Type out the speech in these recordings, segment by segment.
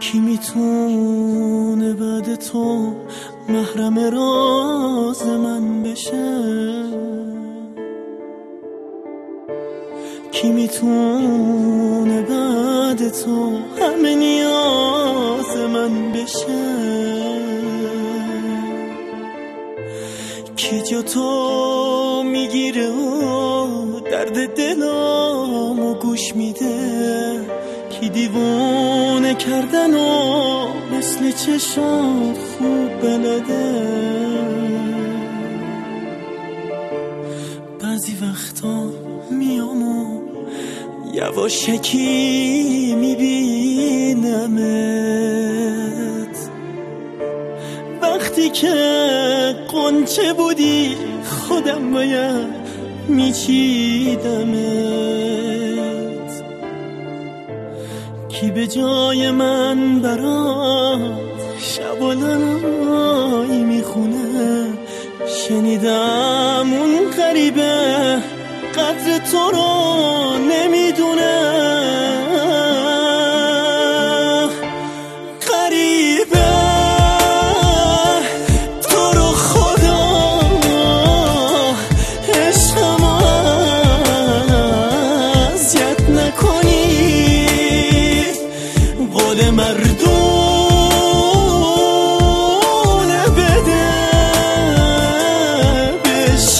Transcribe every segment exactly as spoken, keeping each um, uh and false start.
کی میتونه بعد تو محرم راز من بشه؟ کی میتونه بعد تو همه نیاز من بشه؟ کی جو تو میگیره و درد دلامو گوش میده؟ کی دیوونه کردن و مثل چشات خوب بلده؟ بعضی وقتا میام و یواشکی میبینمت، وقتی که قنچه بودی خودم باید میچیدمت. کی به جای من برات شبالایی میخونه؟ شنیدم اون غریبه قدر تو رو نمیدونه. غریبه تو رو خدا عشقم اذیت نکنی، قول مردونه بده بهش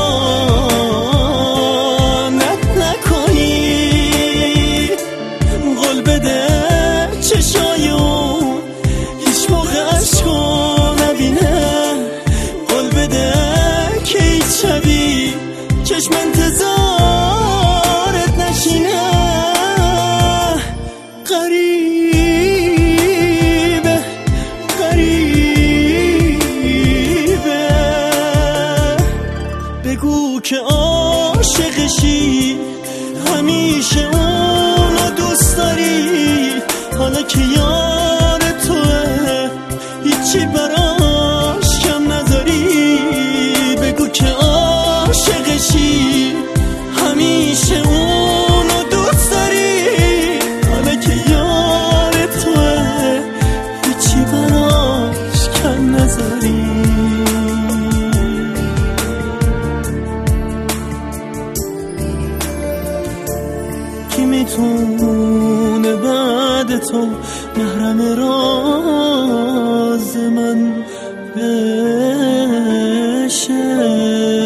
خیانت نکنی. قول بده چشایون هیچ موقع عشقو نبینه. قول بده که هیچ شبی چشم انتظارت نشینه. غریبه غریبه بگو که عاشقشی، همیشه اونو دوست داری. حالا که یار توه هیچی براش کم نذاری. بگو که عاشقشی، همیشه اونو دوست داری. حالا که یار توه هیچی براش کم نذاری. کی میتونه بعد تو محرم راز من بشه؟